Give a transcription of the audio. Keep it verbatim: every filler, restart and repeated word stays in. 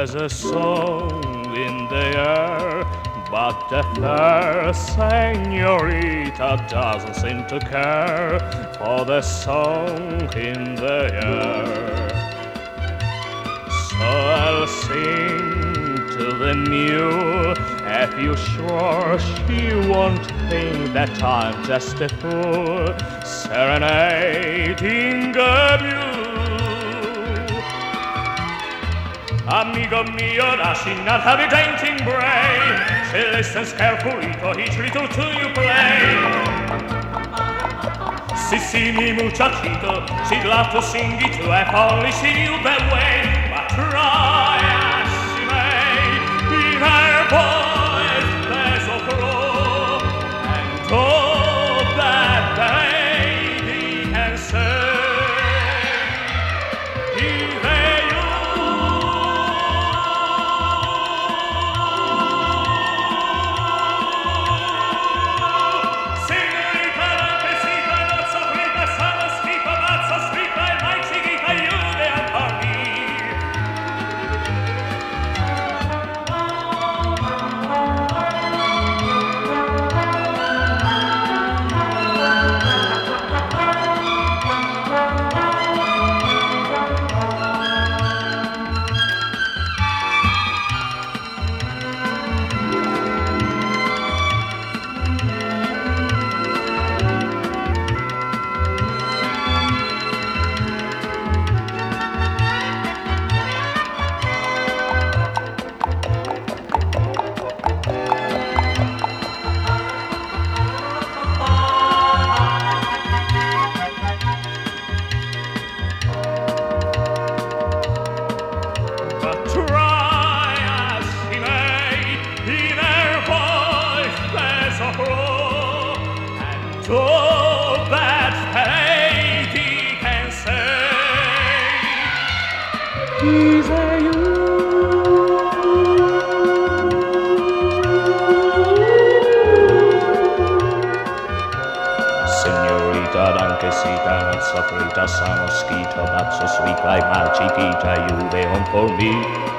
There's a song in the air, but the fair senorita doesn't seem to care for the song in the air. So I'll sing to the mule, if you're sure she won't think that I'm just a fool serenading a mule. Amigo mio, lasci not have a dainty brain. She listens carefully to each little tune you play. Si, si, mi muchachito, she'd love to sing it too if only she knew the way. But try as she may, in her voice there's a flaw, and all that the lady can say. All that lady can say is a you. Senorita, dankesita, non so frita, sono schito, but so sweet like my chiquita, you lay home for me.